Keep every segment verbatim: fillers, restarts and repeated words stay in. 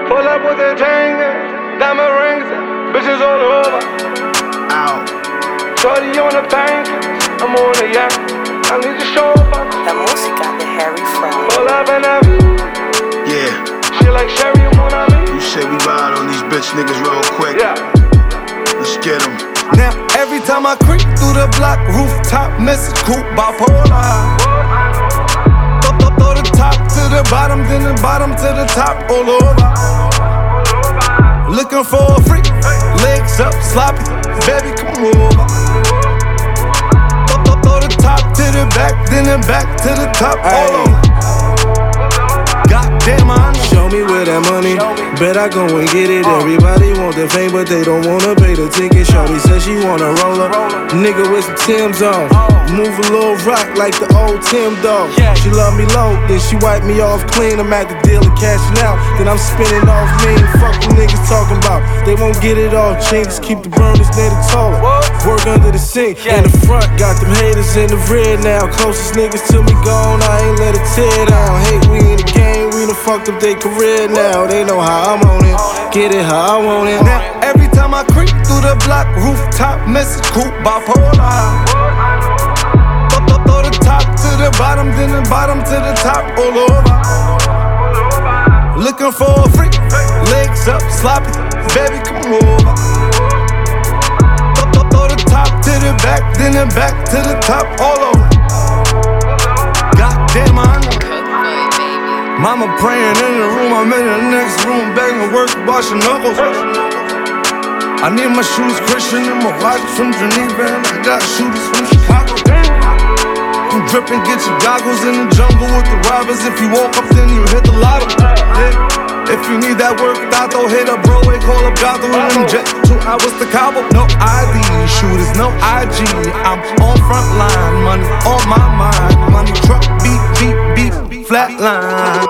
Pull up with the chain, diamond rings, bitches all over. Ow. Shorty on the bank, I'm on the yacht. I need to show up. La música de Harry From. Pull up and have Yeah. she like Sherry, I'm on me. You say we ride on these bitch niggas real quick. Yeah. Let's get them. Now every time I creep through the block, rooftop message, coupe bipolar. Throw, throw, throw the top to the bottom, then the bottom to the top, all over. Looking for a freak, legs up, sloppy, baby, come over. Throw, throw, throw the top to the back, then the back to the top, all over. Goddamn, I know. Show me where that money, bet I go and get it. Everybody want the fame, but they don't wanna pay the ticket. Shorty said she wanna roll up, nigga with some Tim's on. Move a little rock like the old Tim dog. She love me low, then she wipe me off clean. I'm at the dealer cashing out, then I'm spinning off mean. Fuck what niggas talking about, they won't get it off. Changes keep the burners near the toilet. Work under the sink, in the front, got them haters in the rear now. Closest niggas to me gone, I ain't let it tear down. Hate we in the game, we done fucked up their career now. They know how I'm on it, get it how I want it. Now every time I creep through the block, rooftop message, coupe bipolar. Throw, throw, throw the top to the bottom, then the bottom to the top, all over. Looking for a freak, legs up, sloppy, baby, come over. Throw, throw, throw the top to the back, then the back to the top, all over. Goddamn, I know. Mama praying in the room, I'm in the next room, begging work, washing knuckles. I need my shoes Christian and my watch from Geneva, and I got shooters from Chicago. I'm dripping, get your goggles in the jungle with the robbers. If you walk up, then you hit the lotto. Yeah. If you need that work, Dato, hit up Broadway, call up Gato, and jet two hours to Cabo. No I D, shooters, no I G. I'm on front line, money on my mind. Money truck, beat, beat, beat, flatline.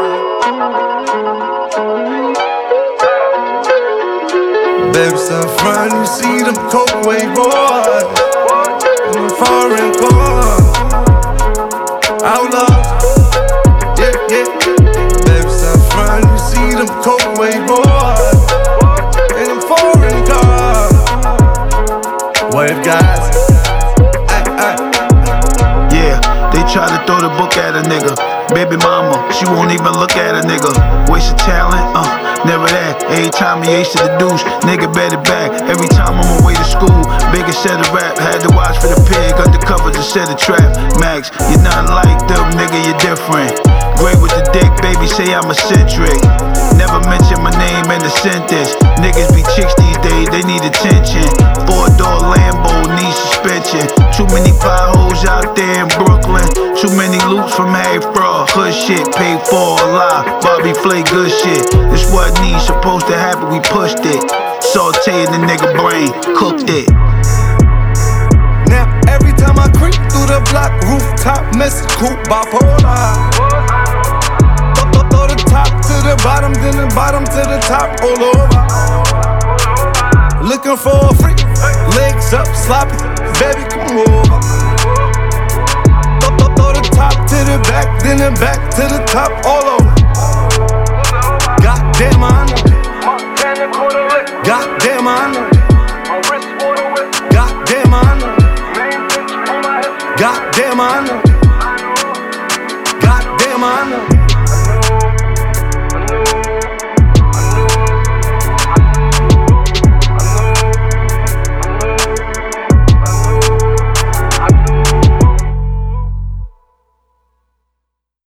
Baby's up front, you see them coke wave boys in them foreign cars. Outlaws, yeah, yeah. Baby's up front, you see them coke wave boys in them foreign cars. Wave guys, ay, ay. Yeah, they try to throw the book at a nigga. Baby mama, she won't even look at a nigga. Waste of talent, uh, never that. Every time he ace to the douche, nigga bet it back. Every time I'm away to school, biggest set of rap. Had to watch for the pig, undercovers a set of trap. Max, you're not like them, nigga, you're different. Great with the dick, baby, say I'm eccentric. Never mention my name in the sentence. Niggas be chicks these days, they need attention. Four-door Lambo, need suspension. Too many potholes out there in Brooklyn. Too many loops from Harry Fraud. Hood shit, paid for a lie. Bobby Flay, good shit. This what needs supposed to happen, we pushed it. Sauteing the nigga brain, cooked it. Now every time I creep through the block, rooftop message, coupe bipolar. Throw, throw, throw the top to the bottom, then the bottom to the top, all over. Looking for a freak, legs up, sloppy, baby, come over. Throw, throw, throw the top to the back, then the back to the top, all over. Goddamn, I know. Goddamn, I know. Goddamn, I know. Goddamn, I know.